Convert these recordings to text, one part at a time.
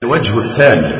الوجه الثاني: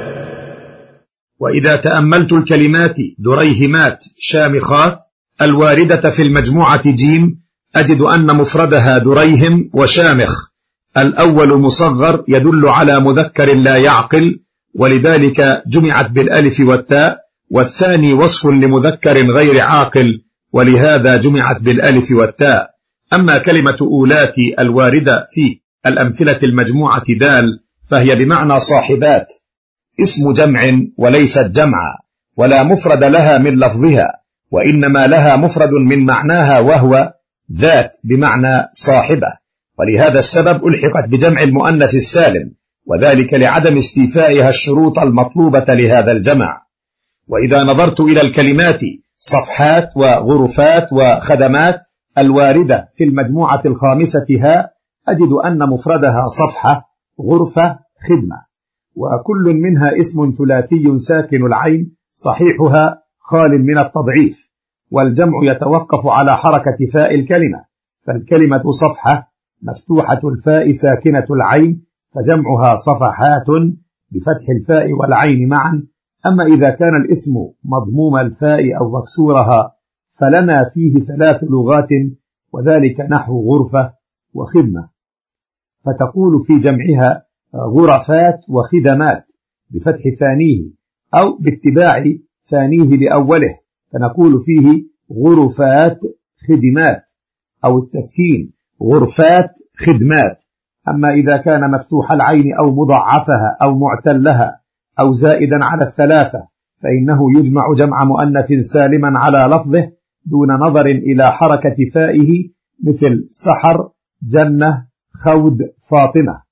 وإذا تأملت الكلمات دريهمات شامخات الواردة في المجموعة جيم أجد أن مفردها دريهم وشامخ. الأول مصغر يدل على مذكر لا يعقل، ولذلك جمعت بالألف والتاء، والثاني وصف لمذكر غير عاقل، ولهذا جمعت بالألف والتاء. أما كلمة أولات الواردة في الأمثلة المجموعة دال فهي بمعنى صاحبات، اسم جمع وليست جمعا، ولا مفرد لها من لفظها، وإنما لها مفرد من معناها وهو ذات بمعنى صاحبة، ولهذا السبب ألحقت بجمع المؤنث السالم، وذلك لعدم استيفائها الشروط المطلوبة لهذا الجمع. وإذا نظرت إلى الكلمات صفحات وغرفات وخدمات الواردة في المجموعة الخامسة ها أجد أن مفردها صفحة، غرفة، خدمة، وكل منها اسم ثلاثي ساكن العين صحيحها خال من التضعيف، والجمع يتوقف على حركة فاء الكلمة، فالكلمة صفحة مفتوحة الفاء ساكنة العين فجمعها صفحات بفتح الفاء والعين معا. أما إذا كان الاسم مضموم الفاء أو مكسورها فلنا فيه ثلاث لغات، وذلك نحو غرفة وخدمة، فتقول في جمعها غرفات وخدمات بفتح ثانيه، أو باتباع ثانيه لأوله فنقول فيه غرفات خدمات، أو التسكين غرفات خدمات. أما إذا كان مفتوح العين أو مضعفها أو معتلها أو زائدا على الثلاثة فإنه يجمع جمع مؤنث سالما على لفظه دون نظر إلى حركة فائه، مثل سحر، جنة، خود، فاطمة.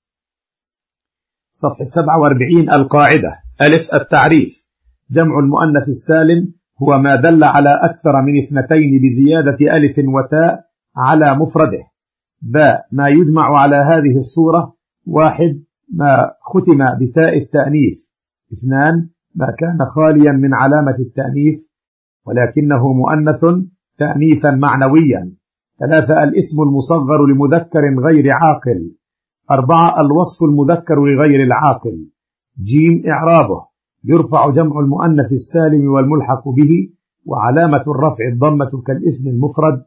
صفحة 47 القاعدة: ألف التعريف: جمع المؤنث السالم هو ما دل على أكثر من اثنتين بزيادة ألف وتاء على مفرده. باء ما يجمع على هذه الصورة: واحد ما ختم بتاء التأنيث، اثنان ما كان خاليا من علامة التأنيث ولكنه مؤنث تأنيثا معنويا، ثلاثة الاسم المصغر لمذكر غير عاقل، أربعة الوصف المذكر لغير العاقل. جيم إعرابه: يرفع جمع المؤنث السالم والملحق به، وعلامة الرفع الضمة كالاسم المفرد،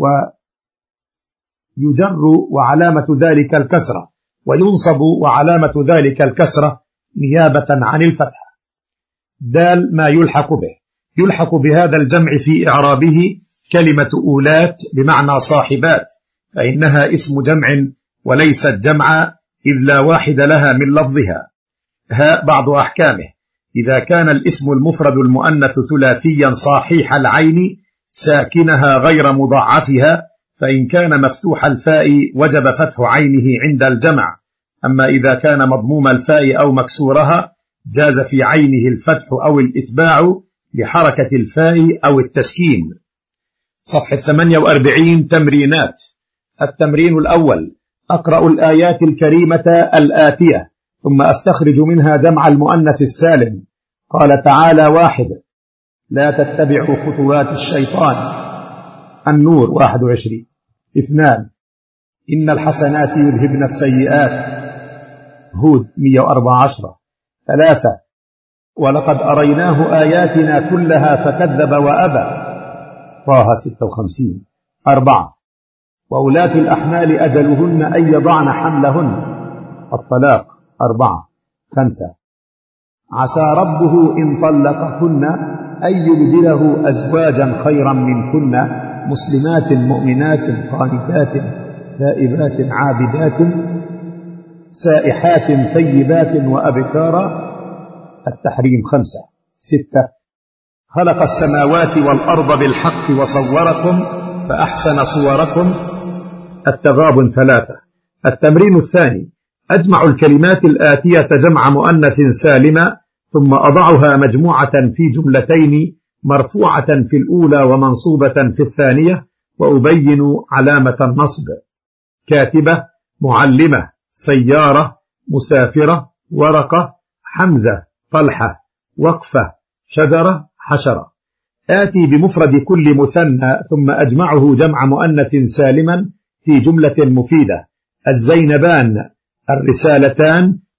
ويجر وعلامة ذلك الكسرة، وينصب وعلامة ذلك الكسرة نيابة عن الفتحة. دال ما يلحق به: يلحق بهذا الجمع في إعرابه كلمة أولات بمعنى صاحبات، فإنها اسم جمع وليست جمعا إذ لا واحد لها من لفظها. ها بعض أحكامه: إذا كان الاسم المفرد المؤنث ثلاثيا صحيح العين ساكنها غير مضاعفها، فإن كان مفتوح الفاء وجب فتح عينه عند الجمع. أما إذا كان مضموم الفاء أو مكسورها جاز في عينه الفتح أو الإتباع لحركة الفاء أو التسكين. صفحة 48 تمرينات. التمرين الأول: أقرأ الآيات الكريمة الآتية ثم أستخرج منها جمع المؤنث السالم. قال تعالى: واحد لا تتبعوا خطوات الشيطان، النور 21. اثنان إن الحسنات يذهبن السيئات، هود 114. ثلاثة ولقد أريناه آياتنا كلها فكذب وأبى، طه 56. أربعة وأولاة الأحمال أجلهن أن يضعن حملهن، الطلاق 4. 5 عسى ربه إن طلقكن أن يبدله أزواجا خيرا منكن مسلمات مؤمنات قانتات تائبات عابدات سائحات ثيبات وأبكارا، التحريم 5. 6 خلق السماوات والأرض بالحق وصوركم فأحسن صوركم، التغابن 3. التمرين الثاني: أجمع الكلمات الآتية جمع مؤنث سالمة ثم أضعها مجموعة في جملتين مرفوعة في الأولى ومنصوبة في الثانية، وأبين علامة النصب: كاتبة، معلمة، سيارة، مسافرة، ورقة، حمزة، طلحة، وقفة، شجرة، حشرة. آتي بمفرد كل مثنى ثم أجمعه جمع مؤنث سالما في جملة مفيدة: الزينبان، الرسالتان،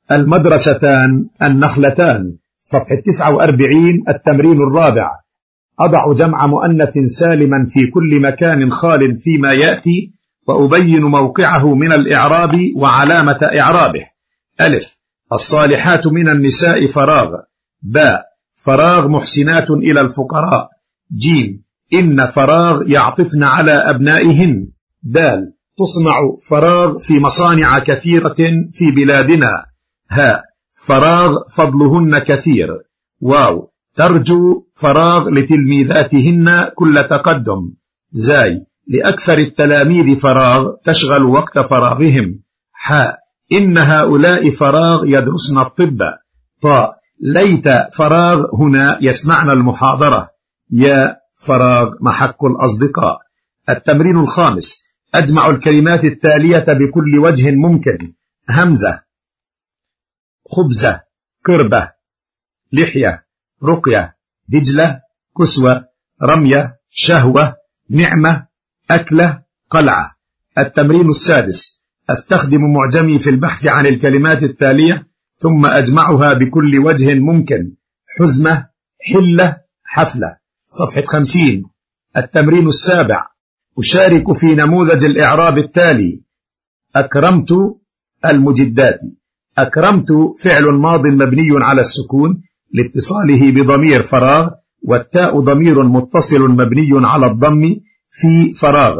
المدرستان النخلتان. صفحة 49. التمرين الرابع. أضع جمع مؤنث سالما في كل مكان خال فيما يأتي وأبين موقعه من الإعراب وعلامة إعرابه. ألف: الصالحات من النساء فراغ. باء: فراغ محسنات إلى الفقراء. جيم: إن فراغ يعطفن على أبنائهن. دال: تصنع فراغ في مصانع كثيرة في بلادنا. هاء: فراغ فضلهن كثير. واو: ترجو فراغ لتلميذاتهن كل تقدم. زاي: لأكثر التلاميذ فراغ تشغل وقت فراغهم. حاء: إن هؤلاء فراغ يدرسن الطب. طاء: ليت فراغ هنا يسمعن المحاضرة. يا فراغ محك الأصدقاء. التمرين الخامس. أجمع الكلمات التالية بكل وجه ممكن. همزة: خبزة، كربة، لحية، رقية، دجلة، كسوة، رمية، شهوة، نعمة، أكلة، قلعة. التمرين السادس. أستخدم معجمي في البحث عن الكلمات التالية ثم أجمعها بكل وجه ممكن. حزمة، حلة، حفلة. صفحة 50. التمرين السابع. أشارك في نموذج الإعراب التالي. أكرمت المجدات. أكرمت فعل ماض مبني على السكون لاتصاله بضمير فراغ، والتاء ضمير متصل مبني على الضم في فراغ.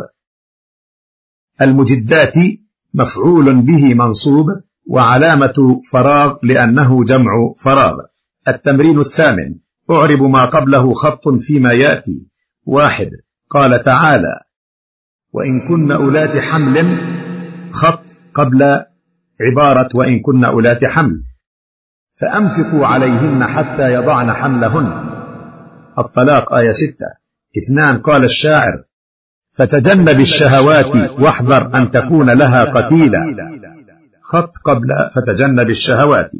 المجدات مفعول به منصوب وعلامة فراغ لأنه جمع فراغ. التمرين الثامن. أعرب ما قبله خط فيما يأتي. 1. قال تعالى: وإن كن أولات حمل. خط قبل عبارة وإن كن أولات حمل. فأنفقوا عليهن حتى يضعن حملهن. الطلاق آية 6. 2. قال الشاعر: فتجنب الشهوات واحذر أن تكون لها قتيلا. خط قبل فتجنب الشهوات.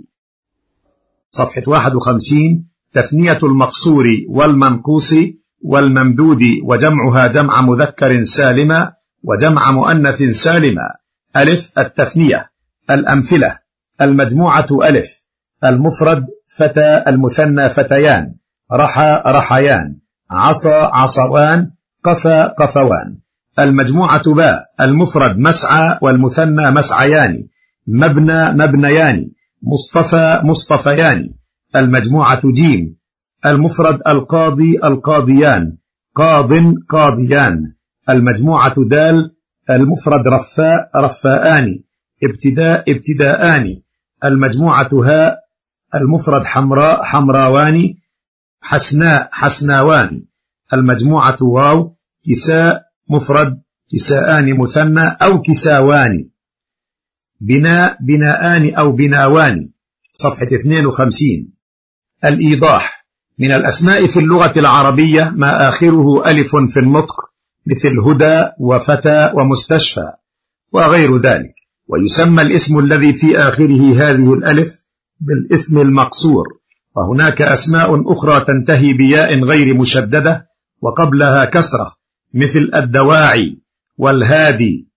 صفحة 51. تثنية المقصور والمنقوص والممدود وجمعها جمع مذكر سالما وجمع مؤنث سالما. ألف: التثنية. الأمثلة: المجموعة ألف. المفرد: فتى، المثنى فتيان. رحى رحيان. عصى عصوان. قفى قفوان. المجموعة باء. المفرد: مسعى، والمثنى مسعيان. مبنى مبنيان. مصطفى مصطفيان. المجموعة جيم. المفرد: القاضي القاضيان. قاض قاضيان. المجموعة دال. المفرد: رفاء رفاءان. ابتداء ابتداءان. المجموعة هاء. المفرد: حمراء حمراوان. حسناء حسناوان. المجموعة واو. كساء مفرد، كساءان مثنى أو كساوان. بناء بناءان أو بناوان. صفحة 52. الإيضاح: من الأسماء في اللغة العربية ما آخره ألف في النطق، مثل هدى وفتى ومستشفى وغير ذلك، ويسمى الاسم الذي في آخره هذه الألف بالاسم المقصور. وهناك أسماء أخرى تنتهي بياء غير مشددة وقبلها كسرة، مثل الدواعي والهادي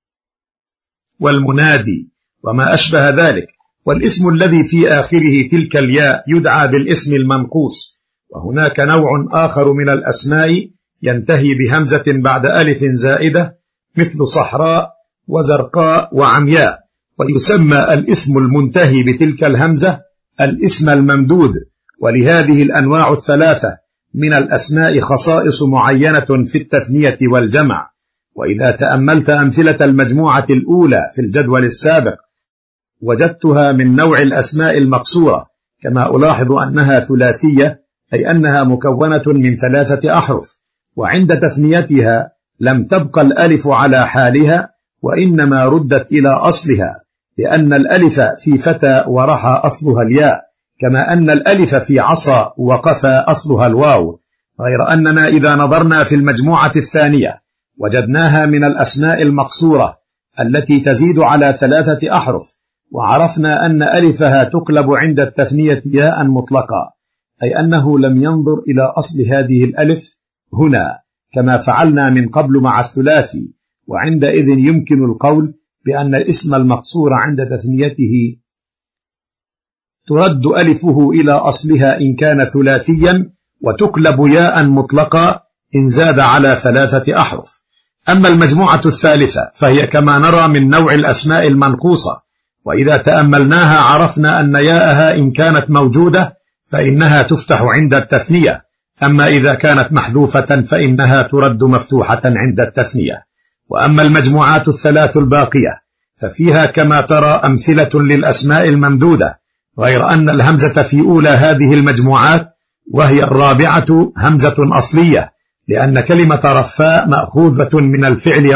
والمنادي وما أشبه ذلك. والاسم الذي في آخره تلك الياء يدعى بالاسم المنقوص. وهناك نوع آخر من الأسماء ينتهي بهمزة بعد ألف زائدة، مثل صحراء وزرقاء وعمياء، ويسمى الاسم المنتهي بتلك الهمزة الاسم الممدود. ولهذه الأنواع الثلاثة من الأسماء خصائص معينة في التثنية والجمع. وإذا تأملت أمثلة المجموعة الأولى في الجدول السابق وجدتها من نوع الأسماء المقصورة، كما ألاحظ أنها ثلاثية، أي أنها مكونة من 3 أحرف، وعند تثنيتها لم تبق الألف على حالها وإنما ردت إلى أصلها، لأن الألف في فتى ورحى أصلها الياء، كما أن الألف في عصا وقفى أصلها الواو. غير أننا إذا نظرنا في المجموعة الثانية وجدناها من الأسماء المقصورة التي تزيد على 3 أحرف، وعرفنا أن ألفها تقلب عند التثنية ياء مطلقة، أي أنه لم ينظر إلى أصل هذه الألف هنا كما فعلنا من قبل مع الثلاثي، وعندئذ يمكن القول بأن الاسم المقصور عند تثنيته ترد ألفه إلى أصلها إن كان ثلاثيا، وتقلب ياء مطلقة إن زاد على 3 أحرف. أما المجموعة الثالثة فهي كما نرى من نوع الأسماء المنقوصة، وإذا تأملناها عرفنا أن ياءها إن كانت موجودة فإنها تفتح عند التثنية، أما إذا كانت محذوفة فإنها ترد مفتوحة عند التثنية. وأما المجموعات الثلاث الباقية ففيها كما ترى أمثلة للأسماء الممدودة، غير أن الهمزة في أولى هذه المجموعات وهي الرابعة همزة أصلية، لأن كلمة رفاء مأخوذة من الفعل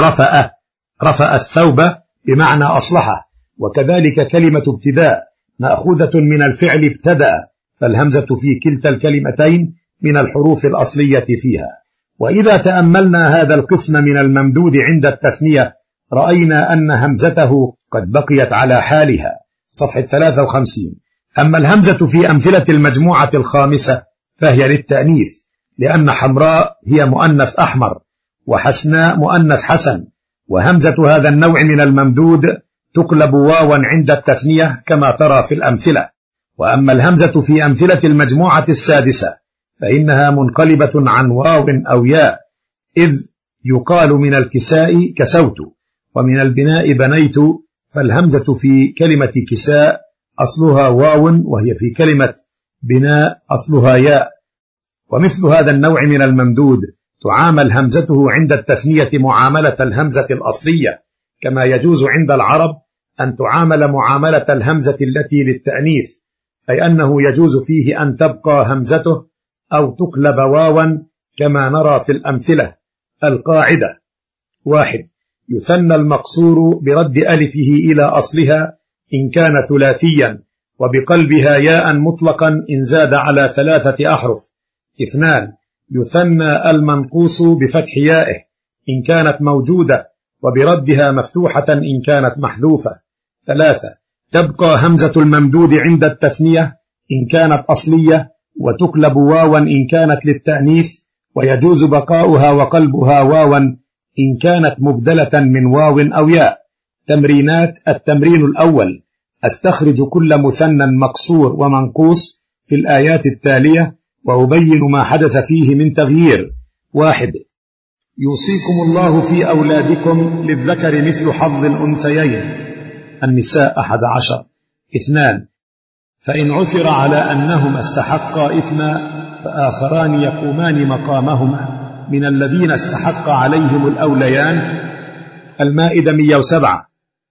رفأ الثوب بمعنى أصلحه، وكذلك كلمة ابتداء مأخوذة من الفعل ابتدأ، فالهمزة في كلتا الكلمتين من الحروف الأصلية فيها. وإذا تأملنا هذا القسم من الممدود عند التثنية رأينا أن همزته قد بقيت على حالها، صفحة 53. أما الهمزة في أمثلة المجموعة الخامسة فهي للتأنيث، لأن حمراء هي مؤنث أحمر، وحسناء مؤنث حسن، وهمزة هذا النوع من الممدود تقلب واوا عند التثنية كما ترى في الأمثلة. وأما الهمزة في أمثلة المجموعة السادسة فإنها منقلبة عن واو أو ياء، إذ يقال من الكساء كسوت، ومن البناء بنيت، فالهمزة في كلمة كساء أصلها واو، وهي في كلمة بناء أصلها ياء. ومثل هذا النوع من الممدود تعامل همزته عند التثنية معاملة الهمزة الأصلية، كما يجوز عند العرب أن تعامل معاملة الهمزة التي للتأنيث، أي أنه يجوز فيه أن تبقى همزته أو تقلب واوا كما نرى في الأمثلة. القاعدة: 1. يثنى المقصور برد ألفه إلى أصلها إن كان ثلاثيا، وبقلبها ياء مطلقا إن زاد على 3 أحرف. 2. يثنى المنقوص بفتح يائه إن كانت موجودة، وبردها مفتوحة إن كانت محذوفة. 3. تبقى همزة الممدود عند التثنية إن كانت أصلية، وتقلب واوا إن كانت للتأنيث، ويجوز بقاؤها وقلبها واوا إن كانت مبدلة من واو أو ياء. تمرينات: التمرين الأول: أستخرج كل مثنى مقصور ومنقوص في الآيات التالية وأبين ما حدث فيه من تغيير. 1. يوصيكم الله في أولادكم للذكر مثل حظ الأنثيين، النساء 11. 2. فإن عثر على أنهما استحقا إثما فآخران يقومان مقامهما من الذين استحق عليهم الأوليان، المائدة 107،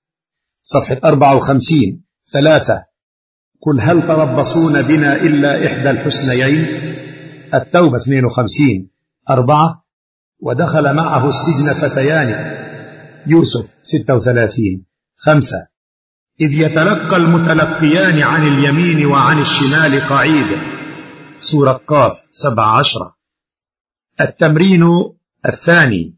صفحة 54. 3. قل هل تربصون بنا إلا إحدى الحسنيين، التوبة 52. 4. ودخل معه السجن فتيان، يوسف 36. 5. إذ يتلقى المتلقيان عن اليمين وعن الشمال قعيد، سورة قاف 17. التمرين الثاني: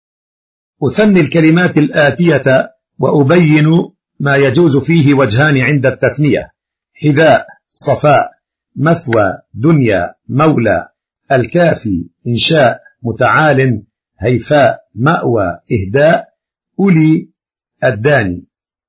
أثني الكلمات الآتية وأبين ما يجوز فيه وجهان عند التثنية: حذاء، صفاء، مثوى، دنيا، مولى، الكافي، إنشاء، متعال، هيفاء، مأوى، إهداء، أولي، الداني.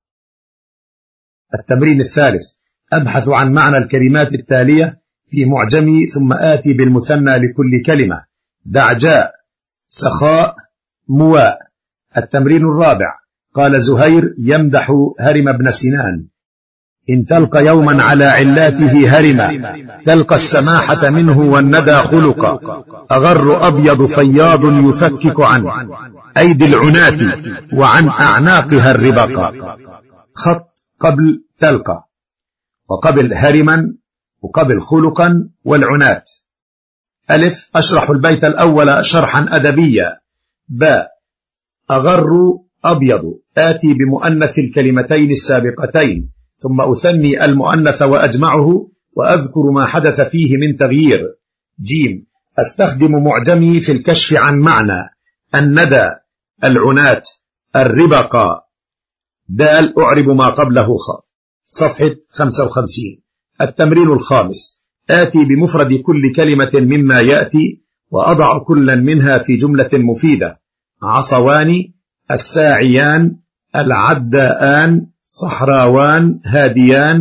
التمرين الثالث: أبحث عن معنى الكلمات التالية في معجمي ثم آتي بالمثنى لكل كلمة: دعجاء، سخاء، مواء. التمرين الرابع: قال زهير يمدح هرم بن سنان: إن تلقى يوما على علاته هرما، تلقى السماحة منه والندى خلقا، أغر أبيض فياض يفكك عن أيدي العنات وعن أعناقها الربقا. خط قبل تلقى، وقبل هرما، وقبل خلقا والعنات. ألف: أشرح البيت الأول شرحا أدبيا. باء: أغر أبيض، آتي بمؤنث الكلمتين السابقتين ثم أثني المؤنث وأجمعه وأذكر ما حدث فيه من تغيير. جيم: أستخدم معجمي في الكشف عن معنى الندى، العنات، الربقا. دال: أعرب ما قبله خاء، صفحة 55. التمرين الخامس: آتي بمفرد كل كلمة مما يأتي وأضع كلا منها في جملة مفيدة: عصوان، الساعيان، العداءان، صحراوان، هاديان،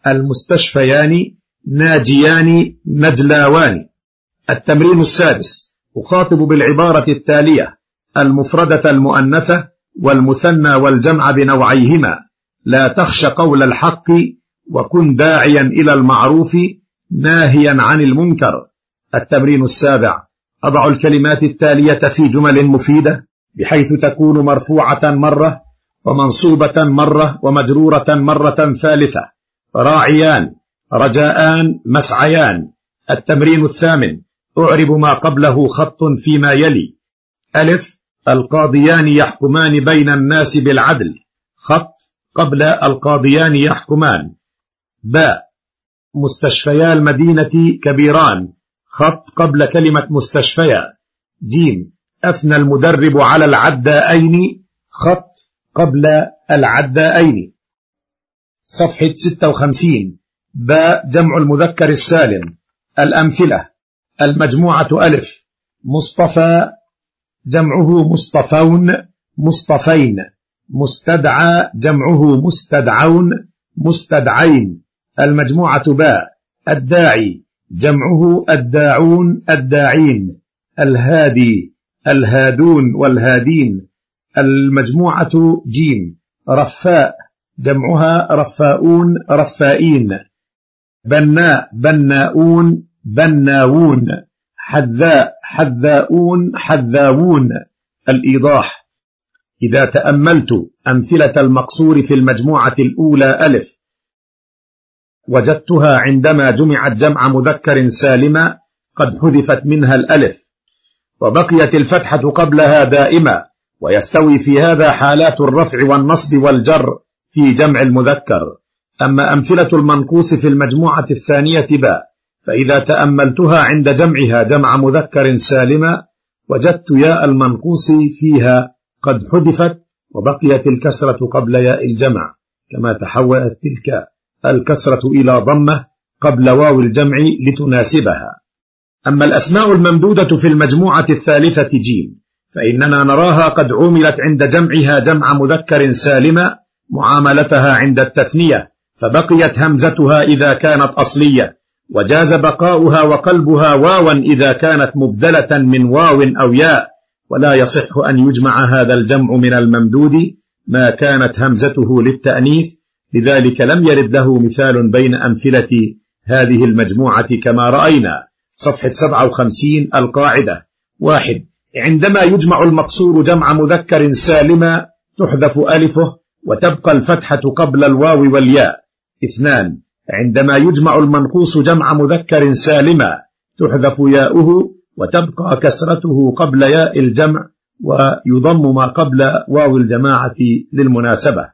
المستشفيان ناجيان نجلاوان. التمرين السادس. أخاطب بالعبارة التالية المفردة المؤنثة والمثنى والجمع بنوعيهما. لا تخش قول الحق وكن داعيا إلى المعروف ناهيا عن المنكر. التمرين السابع. أضع الكلمات التالية في جمل مفيدة بحيث تكون مرفوعة مرة ومنصوبة مرة ومجرورة مرة ثالثة. راعيان، رجاءان، مسعيان. التمرين الثامن. أعرب ما قبله خط فيما يلي. ألف. القاضيان يحكمان بين الناس بالعدل. خط قبل القاضيان يحكمان. باء. مستشفيا المدينة كبيران. خط قبل كلمة مستشفيا. جيم. أثنى المدرب على العدائين. خط قبل العدائين. صفحة 56. باء. جمع المذكر السالم. الأمثلة. المجموعة ألف. مصطفى جمعه مصطفون مصطفين. مستدعى جمعه مستدعون مستدعين. المجموعة باء. الداعي جمعه الداعون الداعين. الهادي الهادون والهادين. المجموعة جيم. رفاء جمعها رفاؤون رفائين. بناء بناؤون بناوون. حذاء حذاؤون حذاوون. الإيضاح. إذا تأملت أمثلة المقصور في المجموعة الأولى ألف وجدتها عندما جمعت جمع مذكر سالما قد حذفت منها الألف وبقيت الفتحة قبلها دائمة، ويستوي في هذا حالات الرفع والنصب والجر في جمع المذكر. أما أمثلة المنقوص في المجموعة الثانية باء فإذا تأملتها عند جمعها جمع مذكر سالما وجدت ياء المنقوص فيها قد حذفت وبقيت الكسرة قبل ياء الجمع، كما تحولت تلك الكسرة إلى ضمة قبل واو الجمع لتناسبها. أما الأسماء الممدودة في المجموعة الثالثة جيم فإننا نراها قد عملت عند جمعها جمع مذكر سالما معاملتها عند التثنية، فبقيت همزتها إذا كانت أصلية، وجاز بقاؤها وقلبها واوا إذا كانت مبدلة من واو أو ياء، ولا يصح أن يجمع هذا الجمع من الممدود ما كانت همزته للتأنيث، لذلك لم يرد له مثال بين أمثلة هذه المجموعة كما رأينا. صفحة 57. القاعدة. 1. عندما يجمع المقصور جمع مذكر سالما تحذف ألفه وتبقى الفتحة قبل الواو والياء. 2. عندما يجمع المنقوص جمع مذكر سالما تحذف ياؤه وتبقى كسرته قبل ياء الجمع ويضم ما قبل واو الجماعة للمناسبة.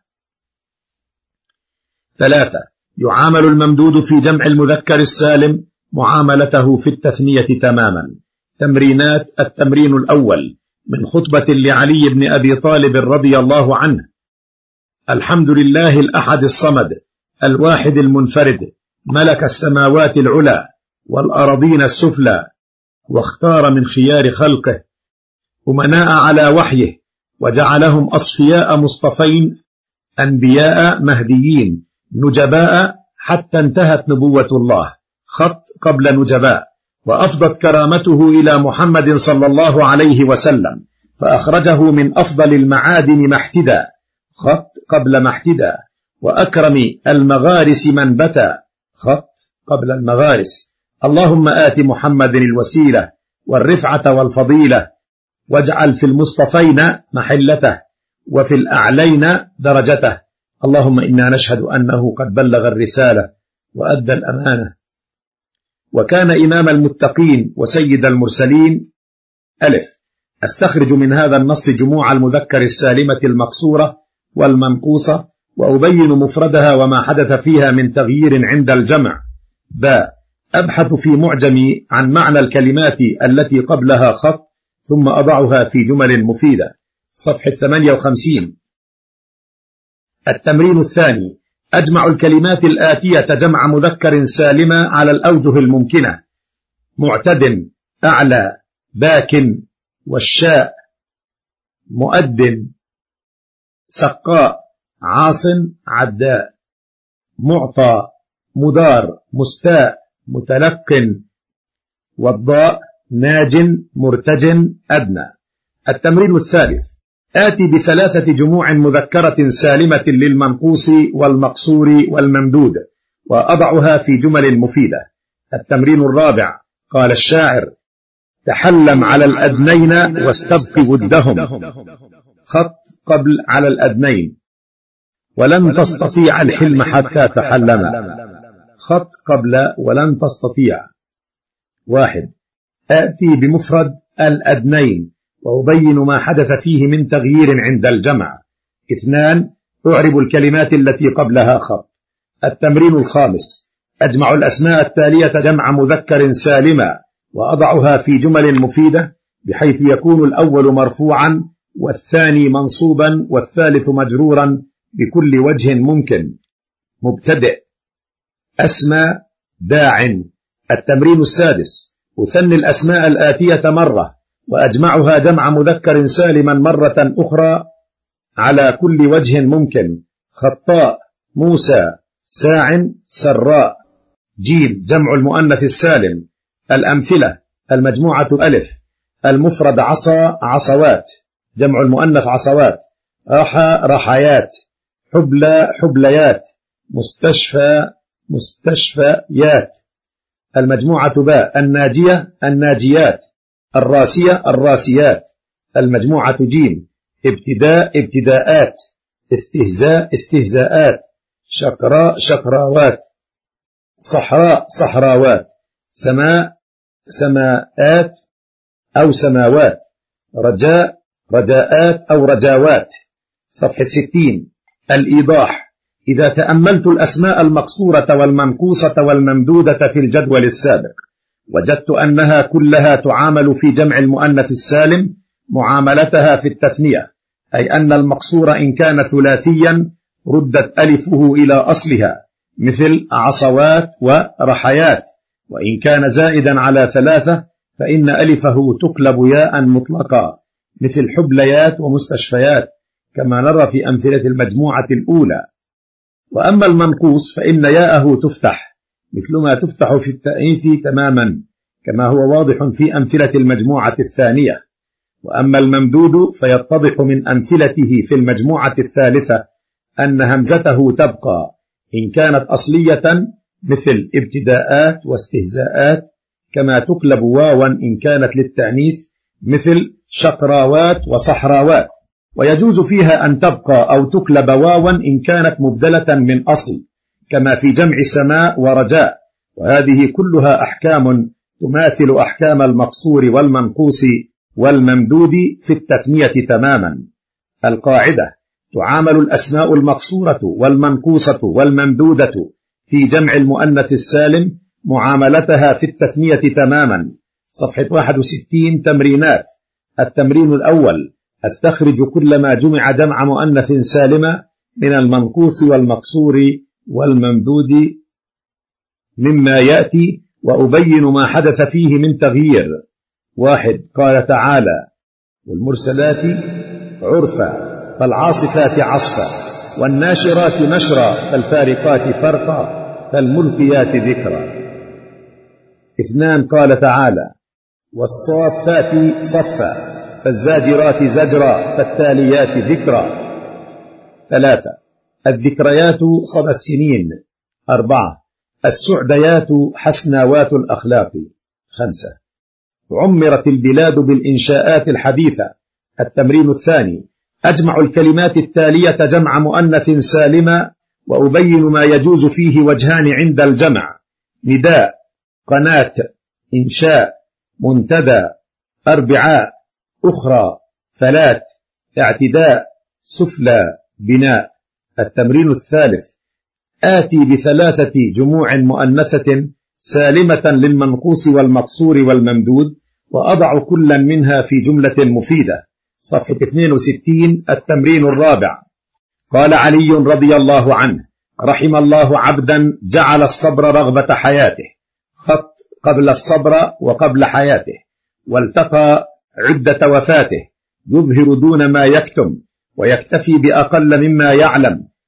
3. يعامل الممدود في جمع المذكر السالم معاملته في التثنية تماما. تمرينات. التمرين الأول من خطبة لعلي بن أبي طالب رضي الله عنه. الحمد لله الأحد الصمد الواحد المنفرد ملك السماوات العلى والأرضين السفلى، واختار من خيار خلقه أمناء على وحيه وجعلهم أصفياء مصطفين أنبياء مهديين نجباء حتى انتهت نبوة الله. خط قبل نجباء. وأفضت كرامته إلى محمد صلى الله عليه وسلم فأخرجه من أفضل المعادن محتدا. خط قبل محتدا. وأكرم المغارس من بتا. خط قبل المغارس. اللهم آت محمد الوسيلة والرفعة والفضيلة واجعل في المصطفين محلته وفي الأعلين درجته. اللهم إنا نشهد أنه قد بلغ الرسالة وأدى الأمانة وكان إمام المتقين وسيد المرسلين. ألف. أستخرج من هذا النص جموع المذكر السالمة المقصورة والمنقوصة وأبين مفردها وما حدث فيها من تغيير عند الجمع. باء. أبحث في معجمي عن معنى الكلمات التي قبلها خط ثم أضعها في جمل مفيدة. صفحة 58. التمرين الثاني. أجمع الكلمات الآتية جمع مذكر سالمة على الأوجه الممكنة. معتد أعلى باكن والشاء مؤد سقاء عاص عداء. معطى مدار مستاء متلق والضاء ناج مرتج أدنى. التمرين الثالث: آتي بثلاثة جموع مذكرة سالمة للمنقوص والمقصور والممدود وأضعها في جمل مفيدة. التمرين الرابع: قال الشاعر: تحلم على الأدنين واستبق ودهم. خط قبل على الأدنين: ولن تستطيع الحلم حتى تحلم. خط قبل ولن تستطيع. 1. آتي بمفرد الأدنين وأبين ما حدث فيه من تغيير عند الجمع. 2. أعرب الكلمات التي قبلها خط. التمرين الخامس: أجمع الأسماء التالية جمع مذكر سالما وأضعها في جمل مفيدة بحيث يكون الأول مرفوعا والثاني منصوبا والثالث مجرورا بكل وجه ممكن. مبتدئ: أسمى داع. التمرين السادس: أثني الأسماء الآتية مرة وأجمعها جمع مذكر سالما مرة أخرى على كل وجه ممكن. خطاء موسى ساع سراء. جيم جمع المؤنث السالم. الأمثلة: المجموعة ألف. المفرد عصا عصوات جمع المؤنث عصوات. رحى رحيات. حبلى حبليات. مستشفى مستشفيات. المجموعة باء الناجية الناجيات. الراسية الراسيات. المجموعة جيم ابتداء ابتداءات. استهزاء استهزاءات. شقراء شقراوات. صحراء صحراوات. سماء سماءات أو سماوات. رجاء رجاءات أو رجاوات. صفحة 60. الإيضاح: إذا تأملت الأسماء المقصورة والمنقوصة والممدودة في الجدول السابق وجدت أنها كلها تعامل في جمع المؤنث السالم معاملتها في التثنية، أي أن المقصور إن كان ثلاثيا ردت ألفه إلى أصلها مثل عصوات ورحيات، وإن كان زائدا على 3 فإن ألفه تقلب ياء مطلقا مثل حبليات ومستشفيات كما نرى في أمثلة المجموعة الأولى. وأما المنقوص فإن ياءه تفتح مثلما تفتح في التأنيث تماما كما هو واضح في أمثلة المجموعة الثانية. وأما الممدود فيتضح من أمثلته في المجموعة الثالثة أن همزته تبقى إن كانت أصلية مثل ابتداءات واستهزاءات، كما تقلب واوا إن كانت للتأنيث مثل شقراوات وصحراوات. ويجوز فيها أن تبقى أو تقلب واوا إن كانت مبدلة من أصل كما في جمع سماء ورجاء. وهذه كلها أحكام تماثل أحكام المقصور والمنقوص والممدود في التثنية تماما. القاعدة: تعامل الأسماء المقصورة والمنقوصة والممدودة في جمع المؤنث السالم معاملتها في التثنية تماما. صفحة 61. تمرينات. التمرين الأول: أستخرج كل ما جمع جمع مؤنث سالمة من المنقوص والمقصور والممدود مما يأتي وأبين ما حدث فيه من تغيير. 1. قال تعالى: والمرسلات عرفا فالعاصفات عصفا والناشرات نشرا فالفارقات فرقا فالملقيات ذكرا. 2. قال تعالى: والصافات صفا فالزاجرات زجرا فالتاليات ذكرا. 3. الذكريات صدى السنين. 4. السعديات حسناوات الأخلاق. 5. عمرت البلاد بالإنشاءات الحديثة. التمرين الثاني: أجمع الكلمات التالية جمع مؤنث سالمة وأبين ما يجوز فيه وجهان عند الجمع: نداء قناة إنشاء منتدى أربعاء أخرى فلات اعتداء سفلى بناء. التمرين الثالث: آتي بثلاثة جموع مؤنثة سالمة للمنقوص والمقصور والممدود وأضع كلا منها في جملة مفيدة. صفحة 62. التمرين الرابع. قال علي رضي الله عنه: رحم الله عبدا جعل الصبر رغبة حياته. خط قبل الصبر وقبل حياته. والتقى عدة وفاته يظهر دون ما يكتم ويكتفي بأقل مما يعلم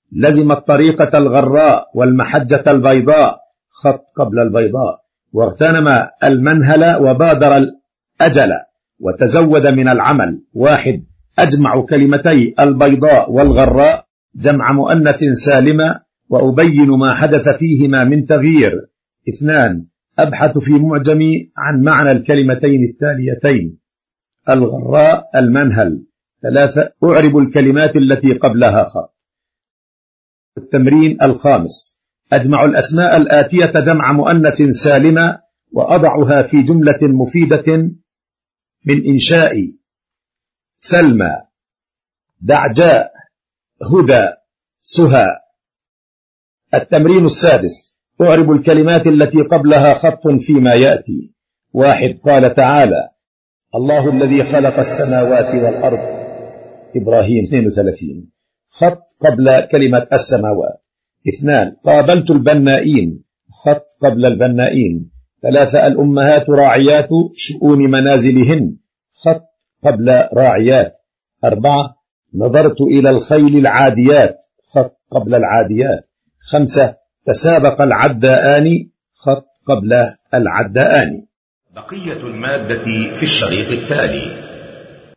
لزم الطريقة الغراء والمحجة البيضاء خط قبل البيضاء، واغتنم المنهل وبادر الأجل وتزود من العمل. 1. أجمع كلمتي البيضاء والغراء جمع مؤنث سالمة وأبين ما حدث فيهما من تغيير. 2. أبحث في معجمي عن معنى الكلمتين التاليتين: الغراء المنهل. 3. أعرب الكلمات التي قبلها خط. التمرين 5. أجمع الأسماء الآتية جمع مؤنث سالمة وأضعها في جملة مفيدة من إنشاء: سلمى، دعجاء، هدى، سهى. التمرين 6. أعرب الكلمات التي قبلها خط فيما يأتي. 1. قال تعالى: الله الذي خلق السماوات والأرض. إبراهيم 32. خط قبل كلمة السماوات. 2. قابلت البنائين. خط قبل البنائين. 3. الأمهات راعيات شؤون منازلهن. خط قبل راعيات. 4. نظرت إلى الخيل العاديات. خط قبل العاديات. 5. تسابق العداءان. خط قبل العداءان. بقية المادة في الشريط التالي.